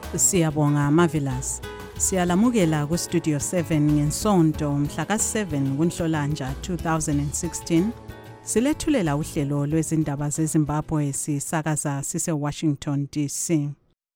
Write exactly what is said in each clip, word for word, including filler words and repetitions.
Siyabonga Marvelous. Siyalamukela ku Studio seven ngensonto mhla ka seven kuNhlolanja two thousand sixteen. Silethulela uhlelo lwezindaba zeZimbabwe sisakaza sise Washington D C.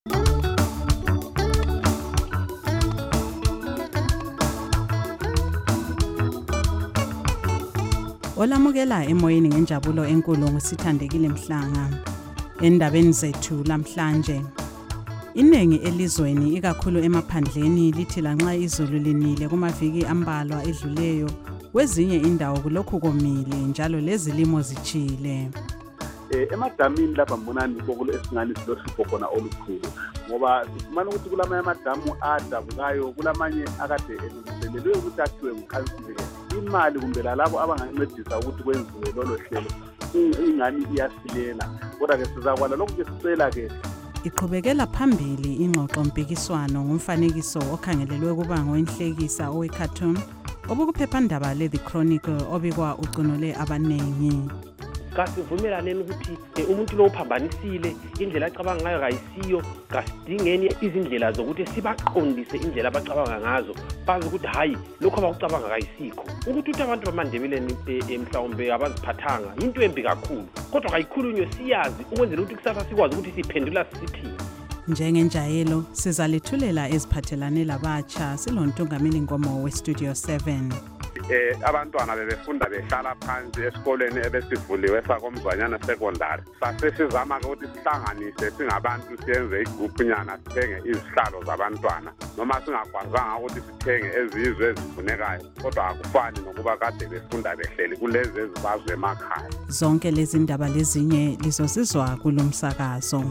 Olamukela emoyeni ngenjabulo enkulu ngosithandekile Mhlanga. Endabeni zethu lamhlanje, inengi elizweni ikakhulu emaphandleni lithi lanxa izulu linile kumaviki ambalwa edluleyo, kwezinye indawo kulokhu komile njalo lezilimo zichile. Eh emadamini lapha mbonani kokulo esingani silohlupho khona olukhulu ngoba sifumana ukuthi kulamanye amadamu adabukayo, kulamanye akade elungiselelwe ukuthi akhiwe ngukhansile. Imali kumbe lalabo abangancedisa ukuthi kwenziwe lolo hlelo ingani iyasilela, kodwa ke sizakwala lokhu ke sicela ke iqhubekela phambili ingxoxo mpikiswano ngomfanekiso okhangelelwe kuba ngowenhlekisa owe-cartoon obukuphephandaba le The Chronicle obikwa ucunule abanengi. Kasivumelaneni ukuthi umuntu lo uphambanisile, indlela acabanga ngayo kayisiyo, kasidingeni izindlela zokuthi sibaqondise indlela abacabanga ngazo, bazi ukuthi hayi lokho abakucabanga kayisikho. Ukuthi uthi abantu bamandebeleni emhlawumbe abaziphathanga into embi kakhulu, kodwa kayikhulunywe siyazi ukwenzela ukuthi kusasa sikwazi ukuthi siphendula sithini. Njengenjayelo sizalethulela eziphathelane labatsha silontungameli Ngomo we Studio seven. Eh abantwana bebefunda behlala phansi esikoleni ebesivuliwe sakomzwanyana secondary. Sasesizama ukuthi sihlanganise singabantu siyenze igroupunyana sithenge izihlalo zabantwana, noma singakwazanga ukuthi sithenge ezizwe ezifunekayo, kodwa akufani nokuba kade befunda behleli kulezi ezibazwe emakhaya. Zonke lezi ndaba lezinye lizozizwa kulomsakazo.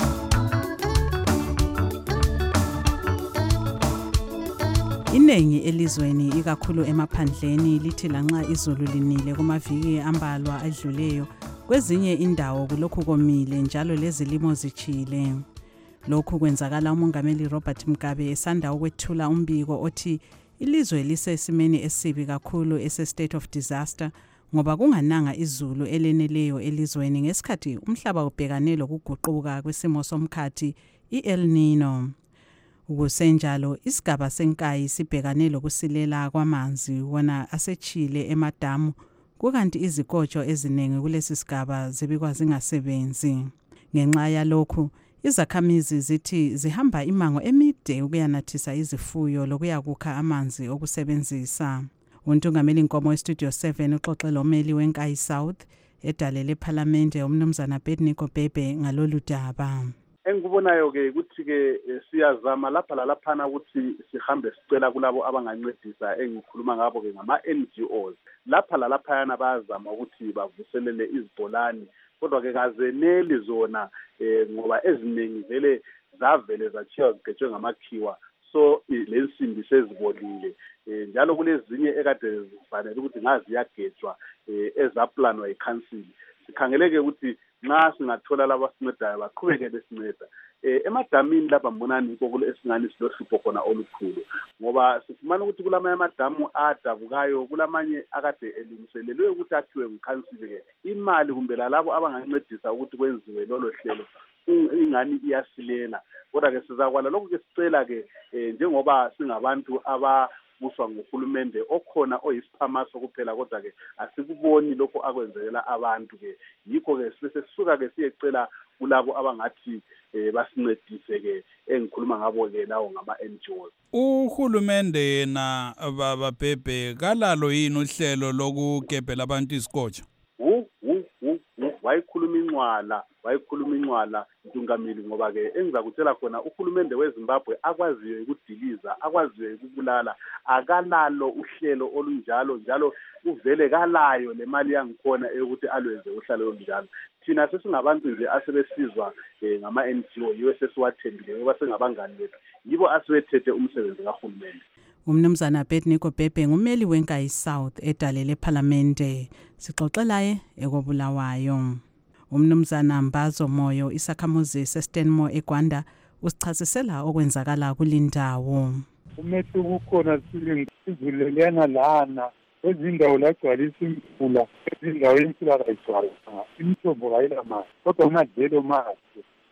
Inengi elizweni ikakhulu emaphandleni lithi lanxa izulu linile kumaviki ambalwa adluleyo, kwezinye indawo kulokhu komile njalo lezilimo zichile. Lokhu kwenzakala umongameli Robert Mugabe esanda ukwethula umbiko othi ilizwe lisesimeni esibi kakhulu ese state of disaster ngoba kungananga izulu eleneleyo elizweni ngesikhathi umhlaba ubhekane lokuguquka kwesimo somkhathi i-El Nino. Ukusenjalo isigaba senkayi sibhekane lokusilela kwamanzi wona asechile emadamu, kukanti izikotsho eziningi kulesi sigaba zibikwa zingasebenzi. Ngenxa yalokhu izakhamizi zithi zihamba imango emide ukuyanathisa izifuyo lokuyakukha amanzi okusebenzisa. Untungameli Nkomo we Studio seven uxoxela umeli wenkayi South edalele eParliament umnumzana Bedniko Bhebe ngalolu daba. Engikubonayo ke ukuthi ke siyazama lapha lalaphana ukuthi sihambe sicela kulabo abangancedisa, engikhuluma ngabo ke ngama N G Os. Lapha lalaphana bayazama ukuthi bavuselele izibholani, kodwa ke kazeneli zona ngoba eziningi vele zavele zachiya zigejwe ngamakhiwa, so lensimbi sezibolile. Njalo kulezinye ekade zifanele ukuthi ngazi yagejwa ezaplanwa yiCouncil. Sikhangeleke ukuthi nxa singathola laba sincedayo baqhubeke besinceda. Eh emadamini lapha mbonani kokulo esingani silohlupho khona olukhulu ngoba sifumana ukuthi kulamanye amadamu adabukayo, kulamanye akade elungiselelwe ukuthi akhiwe ngukhansile. Ke imali kumbe lalabo abangancedisa ukuthi kwenziwe lolo hlelo ingani iyasilela, kodwa ke sizakwala lokhu ke sicela ke njengoba singabantu aba buswa nguhulumende okhona oyisiphamaso kuphela, kodwa ke asikuboni lokho akwenzela abantu. Ke yikho ke sesisuka ke siyecela kulabo abangathi basincedise ke engikhuluma ngabo ke lawo ngama N G Os. Uhulumende yena baba Bhebe kalalo yini uhlelo lokugebhela abantu isikotsha? Hu hu wayikhuluma incwala wayikhuluma incwala Ntungameli, ngoba ke engizakutshela khona uhulumende weZimbabwe akwaziyo ukudiliza, akwaziyo ukubulala, akalalo uhlelo olunjalo njalo uvele kalayo le mali yangikhona ukuthi alwenze uhlalo olunjalo. Thina sesingabantu nje asebesizwa ngama N G O yiwe sesiwathembile ngoba sengabangani bethu, yibo asebethethe umsebenzi kahulumende. Umnumzana Bedniko Bhebe ngumeli wenkayi South edalele eParliament, sixoxelaye ekobulawayo. Umnumzana Mbazo Moyo isakhamuzi seStanmore eGwanda usichasisela okwenzakala kulindawo. Umehluko ukhona sizulelana lana ezindawo lagcwalisa imvula, ezindaweni silakayigcwala imithombo kayilamanzi, kodwa ungadlelo mahle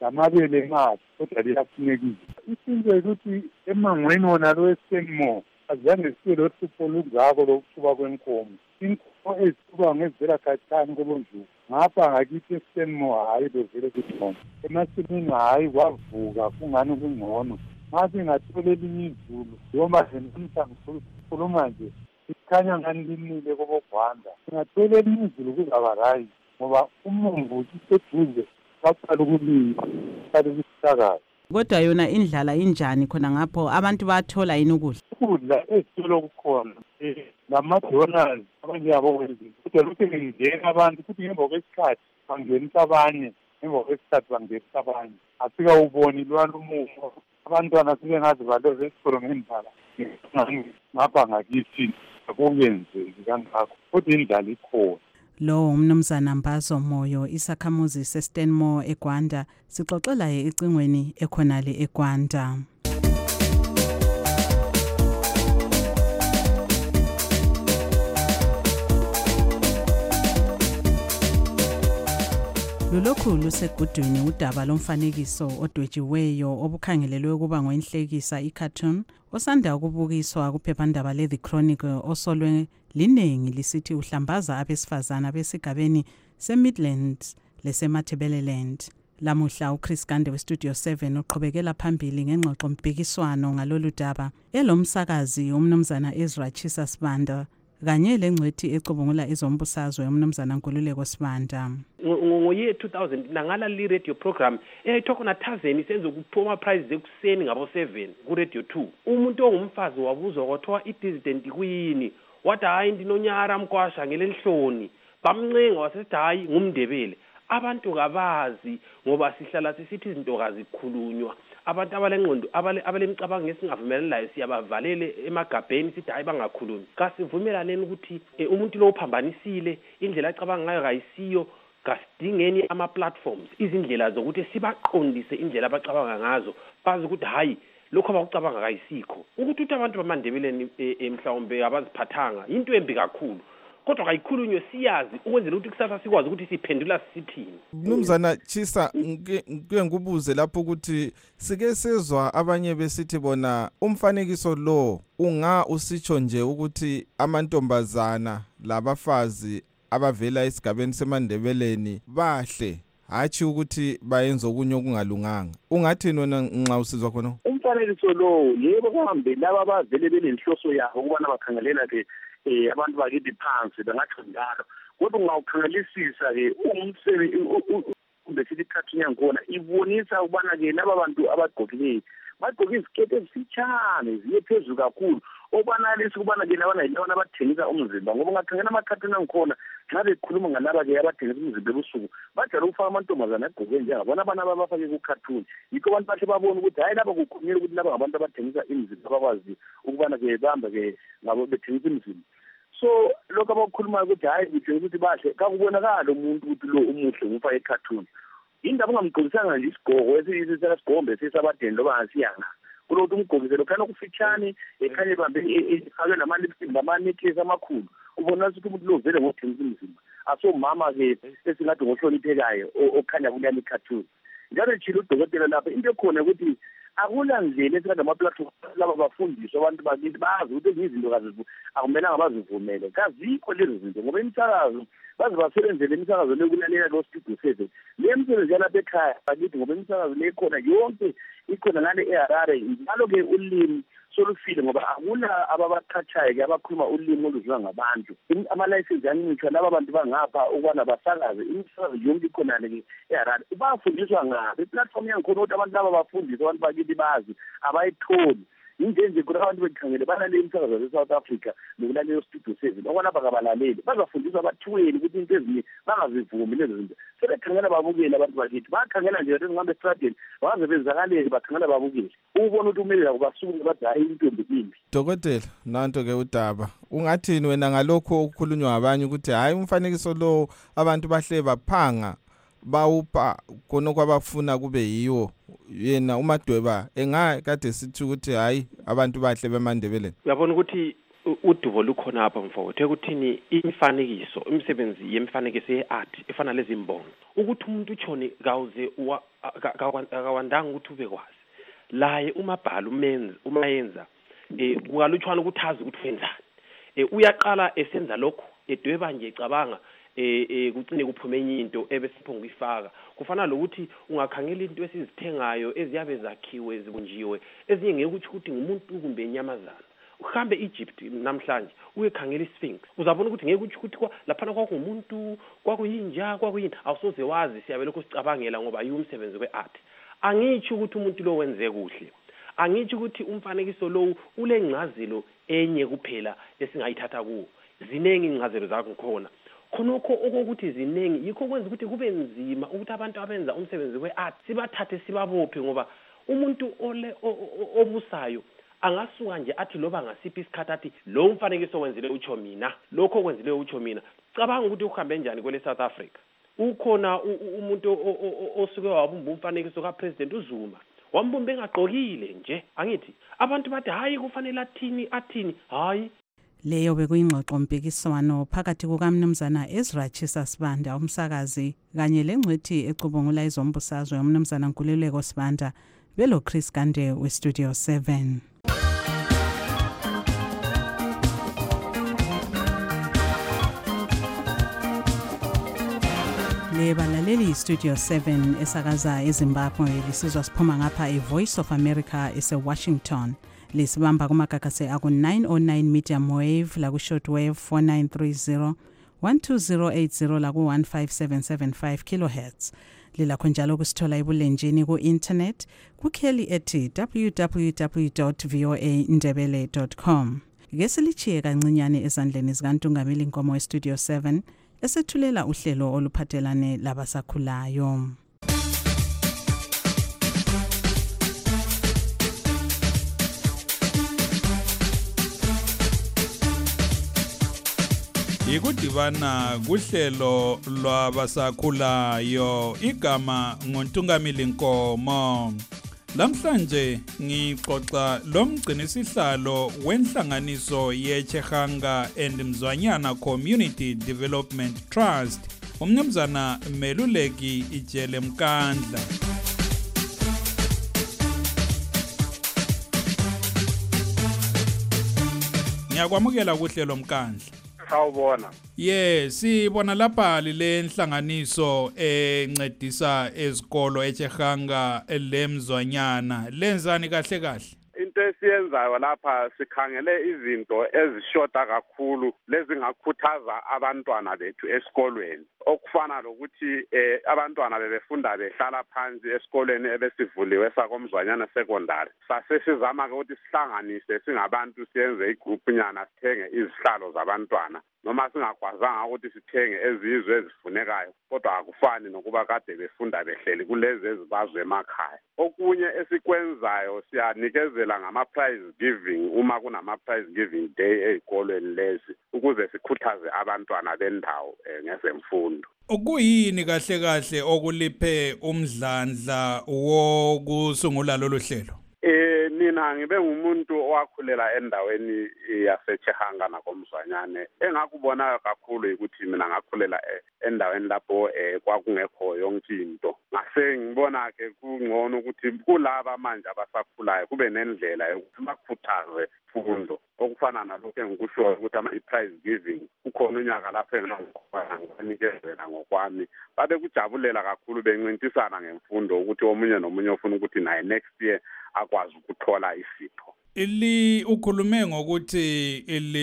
lamabele mathi kodwa liyafunekile. Isinto ukuthi emangweni wona lo eSenmo azange sibe lohlupho olungako lokuhluba kwenkomo. Inkomo ezithuba ngezivela khatshana kobonjuku ngapha ngakithi eSenmo hayi bevele kukhona. Emasimini hayi kwavuka kungani kungcono. Mase ngathola elinye izulu noma zenisa ngikhuluma nje ikhanya ngani linile kobogwanda. Ngathola elinye izulu kuzaba right ngoba umumbu useduze baqala ukulima baqala ukusakaza. Kodwa yona indlala injani khona ngapho abantu bathola yini ukudla? Ukudla ezitolo kukhona nama-donors abanye yabo kwenziwa kodwa lokhu ngingena abantu futhi ngemva kwesikhathi bangenisa abanye ngemva kwesikhathi bangenisa abanye asikawuboni lwana umumo. Abantwana sibe ngazi baloze esikolo ngendlala ngapha ngakithi akungenzeki kangakho kodwa indlala ikhona. Lo umnumzana Mbazo Moyo isakhamuzi seStenmore eGwanda sixoxela ecingweni ekhonale eGwanda. Lulokhu lusegudwini udaba lomfanekiso odwetshiweyo obukhangelelwe ukuba ngoenhlekisa icartoon osanda ukubukiswa kuphephandaba le The Chronicle osolwe linengi lisithi uhlambaza abesifazana besigabeni seMidlands lesemathebeleland. Lamuhla uChris Gande weStudio seven uqhubekela phambili ngengxoxo mpikiswano ngalolu daba elomsakazi umnumzana Ezra Chisa Sibanda kanye lengcwethi ecubungula izombusazwe umnumzana Nkululeko Sibanda. Ngoye two thousand nangala li radio program eyayithoka na Thazeni senze ukuphuma prize ekuseni ngabo seven ku radio two. Umuntu ongumfazi wabuzwa kwathiwa i-dissident kwini wathi hayi ndinonyara mkwasha ngelenhloni bamncenga wasethi hayi ngumndebele. Abantu kabazi ngoba sihlala sisithi izintokazi zikhulunywa. Abantu abalengqondo abalemcabango ngesingavumelani layo siyabavalele emagabheni sithi hayi bangakhulumi. Kasivumelaneni ukuthi umuntu lo uphambanisile indlela acabanga ngayo kayisiyo kasidingeni ama platforms izindlela zokuthi sibaqondise indlela abacabanga ngazo bazi ukuthi hayi lokho abakucabanga kayisikho. Ukuthi uthi abantu bamandebeleni emhlawumbe abaziphathanga into embi kakhulu. Kodwa kayikhulunywe siyazi ukwenzela ukuthi kusasa sikwazi ukuthi siphendula sithini. Mnumzana Chisa ngike ngubuze lapho ukuthi sike sezwa abanye besithi bona umfanekiso lo unga usitsho nje ukuthi amantombazana labafazi abavela esigabeni semandebeleni bahle hathi ukuthi bayenza okunye okungalunganga. Ungathini wena nxa usizwa khona? Umfanekiso lo yebo kuhambe laba abavele belenhloso yabo ukubana bakhangelela ke eh abantu bakithi phansi bangathi njalo kodwa ungawukhangelisisa ke umsebenzi kumbe sithi cartoon yakhona ibonisa ukubana ke laba bantu abagqokileyo bagqoka izikete ezifitshane ziye phezulu kakhulu obanalisa ukubana ke labana yilona abathengisa umzimba ngoba ungakhangela ama-cartoon angikhona nxa bekhuluma ngalaba ke abathengisa umzimba ebusuku bajala ukufaka amantombazana agqoke njengabona abana ababafake ku-cartoon yikho abantu bahle babona ukuthi hayi laba kukhulunyelwa ukuthi laba ngabantu abathengisa imizimba abakwazi ukubana ke bamba ke ngabo bethengisa imizimba. So lokho abakukhulumayo ukuthi hayi ngitshela ukuthi bahle kakubonakala umuntu ukuthi lo umuhle ngumfake e-cartoon. Indaba ungamgqokisanga nje isigqoko esisesigombe sesabadeni loba ngasiyanga kulokuthi umgqokise lo khana kufitshane ekhanye bambe efake nama-lipstick nama-necklace amakhulu ubona ukuthi umuntu lo vele ngothengisa imizimba asomama ke esingathi ngohloniphekayo okhanya kuliyani i-cartoon. Njalo tshilo udokotela lapha into ekhona ukuthi akula ndlela esikade ama-platform laba bafundiswa abantu bakithi bazi ukuthi ezinye izinto akumelanga bazivumele kazikho lezi zinto ngoba imisakazo baze basebenzele imisakazo lekulalela lo Studio seven le msebenzi yalapha ekhaya bakithi ngoba imisakazo le khona yonke ikhona ngale eHarare njalo ke ulimi solufile ngoba akula ababaqhatshayo ke abakhuluma ulimi oluzwa ngabantu ama-license yanitsho laba bantu bangapha ukubana basakaze imisakazo yonke ikhona ke eHarare bafundiswa ngabe iplatform yangikhona ukuthi abantu laba bafundiswa abantu bakithi bazi abayitholi injenje kunabantu bekhangele balalele imisakazo ze-South Africa nokulalela Studio seven okwalapha kabalaleli bazafundiswa abathiweni ukuthi into ezinye bangazivumi lezo zinto sebekhangela babukele abantu bakithi bakhangela nje ukuthi ngihambe estradeni baze benzakalele bakhangela babukele ubona ukuthi umele labo basuke bathi hayi intombi imbi. Dokotela nanto ke udaba ungathini wena ngalokho okukhulunywa abanye ukuthi hayi umfanekiso lo abantu bahle baphanga bawupha khona kwabafuna kube yiwo yena uMadweba engakade sithi ukuthi hayi abantu bahle beMandebeleni. Uyabona ukuthi udubo lukhona apha mfowethu ekuthini imifanekiso imisebenzi yemifanekiso ye-art efana lezi mbongo ukuthi umuntu utshone kawuze akawandanga ukuthi ube kwazi laye umabhala umenza umayenza eh kungalutshwana ukuthi azi ukuthi wenzani eh uyaqala esenza lokho edweba nje ecabanga eh eh kucine kuphume enye into ebesiphonga ifaka kufana lokuthi ungakhangela into esizithengayo eziyabe zakhiwe zibunjiwe ezinye ngeke ukuthi ukuthi ngumuntu kumbe inyamazana uhambe Egypt namhlanje uyekhangela iSphinx uzabona ukuthi ngeke ukuthi ukuthi lapha kwakungumuntu kwakuyinja kwakuyini awusoze wazi siyabe lokho sicabangela ngoba ayumsebenzi weart angithi ukuthi umuntu lo wenze kuhle angithi ukuthi umfanekiso lo ulengcazelo enye kuphela esingayithatha kuwo zinengi ingcazelo zakho khona khonokho okokuthi zinengi yikho kwenza ukuthi kube nzima ukuthi abantu abenza umsebenzi weart sibathathe sibabophe ngoba umuntu ole obusayo angasuka nje athi loba ngasiphi isikhathi athi lo mfanekiso wenzile utsho mina lokho kwenzile utsho mina cabanga ukuthi uhambe njani kwele South Africa ukhona umuntu osuke wabumba umfanekiso kaPresident uZuma wambumba engagqokile nje angithi abantu bathi hayi kufanele athini athini hayi leyo bekuyingxoxo mpikiswano phakathi kukaMnumzana Ezra Chisa Sibanda umsakazi kanye lengcwethi ecubungula izombusazwe uMnumzana Nkululeko Sibanda belo Chris Gande we Studio seven. Le balaleli Studio seven esakaza eZimbabwe lisizwa siphuma ngapha eVoice of America ese Washington lisibamba kumakakase aku nine oh nine medium wave la ku short wave four nine three zero one two zero eight zero la ku one five seven seven five kilohertz lila kunjalo kusithola ibulenjini ku internet ku Kelly ethi w w w dot voa ndebele dot com ngesilichiye kancinyane ezandleni zikaNtungameli Inkomo we Studio seven esethulela uhlelo oluphathelane labasakhulayo. Ikudibana kuhlelo lwabasakhulayo igama ngoNtungameli Nkomo. Lamhlanje ngixoxa lomgcinisihlalo wenhlanganiso yeChehanga and Mzwanyana Community Development Trust uMnumzana Meluleki Ijele Mkandla. Ngiyakwamukela kuhlelo Mkandla. Sawubona. Yes, sibona lapha le nhlanganiso encedisa ezikolo eChehanga lemzwanyana. Lenzani kahle kahle? Into esiyenzayo lapha sikhangele izinto ezishota kakhulu lezingakhuthaza abantwana bethu esikolweni. Okufana lokuthi eh abantwana bebefunda behlala phansi esikoleni ebesivuliwe sakomzwanyana secondary. Sasesizama ukuthi sihlanganise singabantu siyenze igroup nyana sithenge izihlalo zabantwana. Noma singakwazanga ukuthi sithenge ezizwe ezifunekayo kodwa akufani nokuba kade befunda behleli kulezi ezibazwe emakhaya. Okunye esikwenzayo siyanikezela ngama prize giving uma kunama prize giving day ezikolweni lezi ukuze sikhuthaze abantwana bendawo ngezemfundo. Ukuyini kahle kahle okuliphe umdlandla wokusungula lolu hlelo? Eh mina ngibe ngumuntu owakhulela endaweni yaseChehanga nakomzwanyane engakubona kakhulu ukuthi mina ngakhulela endaweni lapho eh kwakungekho yonke into ngase ngibona ke kungcono ukuthi kulaba manje abasakhulayo kube nendlela yokuthi bakhuthaze imfundo okufana nalokho engikusho ukuthi ama prize giving ukhona unyaka lapho enginikezela ngokwami babe kujabulela kakhulu bencintisana ngemfundo ukuthi omunye nomunye ufuna ukuthi naye next year akwazi ukuthola isipho. Ili ukhulume ngokuthi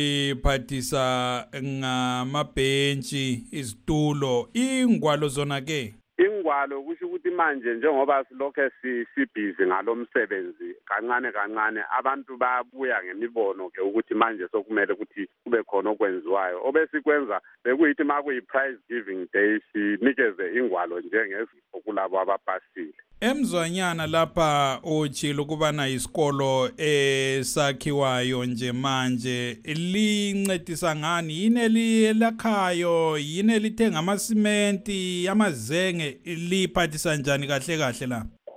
iliphathisa ngamabhentshi izitulo ingwalo zona ke ingwalo kusho ukuthi manje njengoba silokho sibhizi ngalomsebenzi kancane kancane abantu bayabuya ngemibono ke ukuthi manje sokumele ukuthi kube khona okwenziwayo obesikwenza bekuyithi makuyi prize giving day sinikeze ingwalo njengezipho kulabo abapasile. Emzwanyana lapha uchilo kubana isikolo esakhiwayo nje manje lincedisa ngani yini elakhayo yini elithenga amasimenti amazenge liphathisa njani kahle kahle la?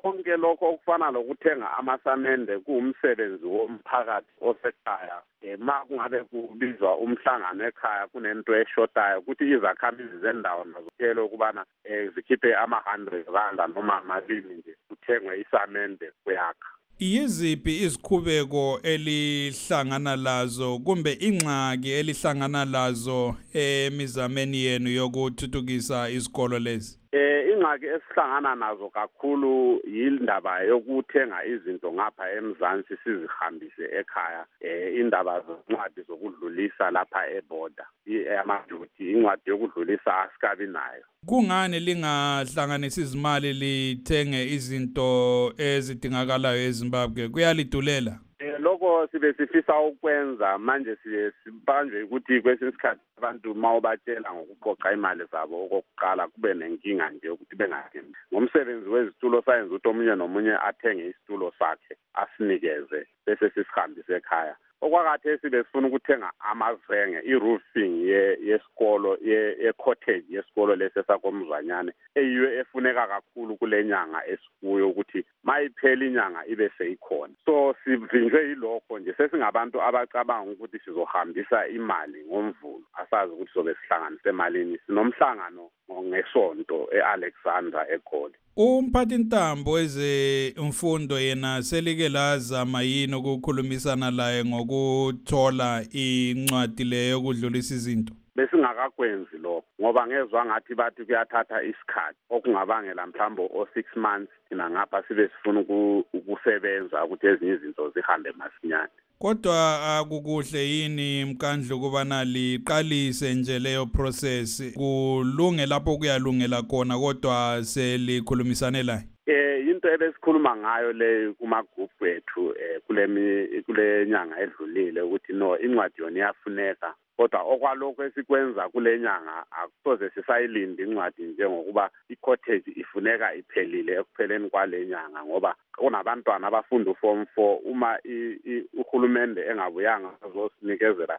konke lokho okufana lokuthenga amasamende kuwumsebenzi womphakathi osekhaya. Eh ma kungabe kubizwa umhlangano ekhaya kunento eshotayo ukuthi izakhamizi zendawo nazo ukubana eh zikhiphe ama one hundred rand noma malini nje kuthengwe isamende kuyakha. Yiziphi izikhubeko elihlangana lazo kumbe ingxaki elihlangana lazo emizameni yenu yokuthuthukisa izikolo lezi? Eh ingxaki esihlangana nazo kakhulu yindaba yokuthenga izinto ngapha eMzansi sizihambise ekhaya. Eh indaba zoncwadi zokudlulisa lapha eborder. Amaduty incwadi yokudlulisa asikabi nayo. Kungani lingahlanganisa izimali lithenge izinto ezidingakalayo eZimbabwe? Kuyalidulela? Eh lokho sibe sifisa ukwenza manje siye sibanjwe ukuthi kwesinye isikhathi abantu mawubatshela ngokuqoqa imali zabo okokuqala kube nenkinga nje ukuthi bengathembi. Ngomsebenzi wezitulo science ukuthi omunye nomunye athenge isitulo sakhe asinikeze bese sisihambise ekhaya. Okwakathe sibe sifuna ukuthenga amazenge i-roofing yesikolo ye-cottage yesikolo lesesakomzanyane eyiyo efuneka kakhulu kule nyanga esikuyo ukuthi mayiphela inyanga ibe seyikhona. So sivinjwe yilokho nje sesingabantu abacabanga ukuthi sizohambisa imali ngomvulo asazi ukuthi sobe sihlanganise emalini. Sinomhlangano ngesonto eAlexandra eGoli. Umphathi ntambo eze imfundo yena selike lazama yini ukukhulumisana laye ngokuthola incwadi leyo yokudlulisa izinto? Besingakakwenzi lokho ngoba ngezwe ngathi bathi kuyathatha isikhathi okungabangela mhlawumbe o six months thina ngapha sibe sifuna ukusebenza ukuthi ezinye izinto zihambe masinyane. Kodwa akukuhle yini mkandlu kubana liqalise nje leyo process kulunge lapho kuyalungela khona kodwa selikhulumisane la? Eh into ebesikhuluma ngayo le kuma group wethu eh kule kule nyanga edlulile ukuthi no incwadi yona iyafuneka kodwa okwalokho esikwenza kule nyanga akusoze sisayilindi incwadi njengokuba i-cottage ifuneka iphelile ekupheleni kwale nyanga ngoba kunabantwana abafunda u-form four uma uhulumende engabuyanga azosinikezela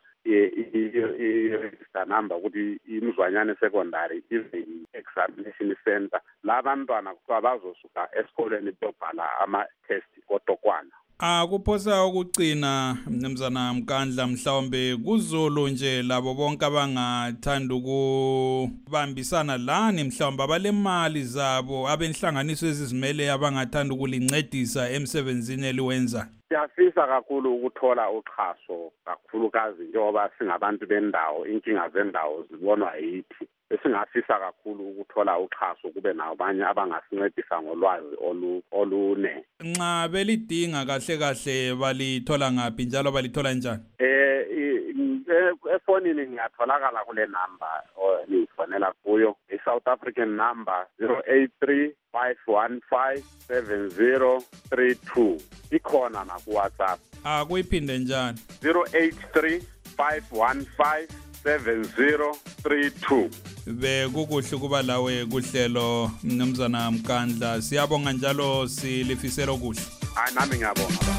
i-register number ukuthi imzwanyane secondary examination center la bantwana bazosuka esikoleni beyobhala ama-test kodokwana. Akuphosa ukucina mnumzana Mkandla mhlawumbe kuZulu nje labo bonke abangathanda ukubambisana lani mhlawumbe abalemali zabo abenhlanganiso ezizimele abangathanda ukulincedisa emsebenzini eliwenza. Siyafisa kakhulu ukuthola uxhaso kakhulukazi njengoba singabantu bendawo inkinga zendawo zibonwa yithi. Esingafisa kakhulu ukuthola uxhaso kube nabanye abangasincedisa ngolwazi olune. Nxa belidinga kahle kahle balithola ngaphi njalo balithola njani? Eh efonini ngiyatholakala kule number nifonela kuyo i-South African number zero eight three five one five seven zero three two ikhona na ku WhatsApp. Ah kuyiphinde njani? zero eight three five one five seven zero three two. Bekukuhle kuba lawe kuhlelo mnumzana Mkandla siyabonga njalo silifisela okuhle. Hayi nami ngiyabonga.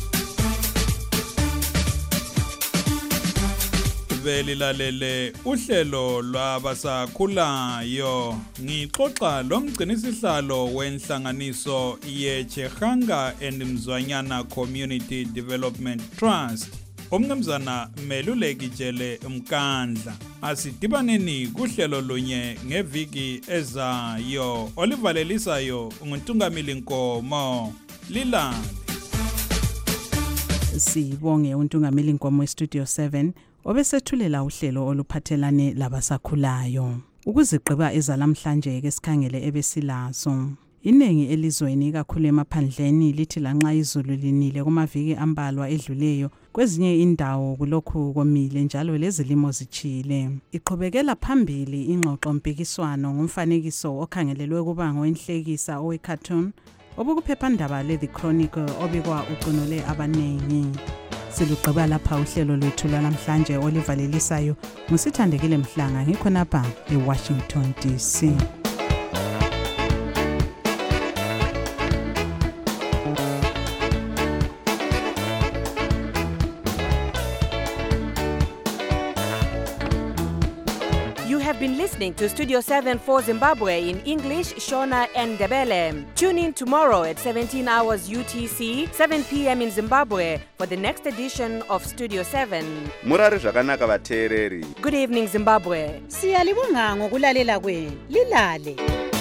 Belilalele uhlelo lwabasakhulayo ngixoxa lomgcinisihlalo wenhlanganiso yeChehanga and Mzwanyana Community Development Trust umnumzana Meluleki Jele Mkandla. Asidibaneni kuhlelo lunye ngeviki ezayo olivalelisayo nguNtungamili Nkomo lilale. Sibonge uNtungamili Nkomo eStudio seven obesethulela uhlelo oluphathelane labasakhulayo. Ukuzigqiba ezalamhlanje ke sikhangele ebesilazo. Inengi elizweni kakhulu emaphandleni lithi lanxa izulu linile kumaviki ambalwa edluleyo kwezinye indawo kulokhu komile njalo lezilimo zichile. Iqhubekela phambili ingxoxo mpikiswano ngomfanekiso okhangelelwe kuba ngowenhlekisa owecartoon obukuphephandaba le The Chronicle obikwa uqinole abanengi. Silugqiba lapha uhlelo lwethu lwalamhlanje olivalelisayo ngusithandekile Mhlanga ngikhonapha eWashington D C. been listening to Studio seven for Zimbabwe in English, Shona and Ndebele. Tune in tomorrow at seventeen hours U T C, seven p.m. in Zimbabwe for the next edition of Studio seven. Murari zvakanaka vateereri. Good evening, Zimbabwe. Siyalibonga ngokulalela kwenu. Lilale.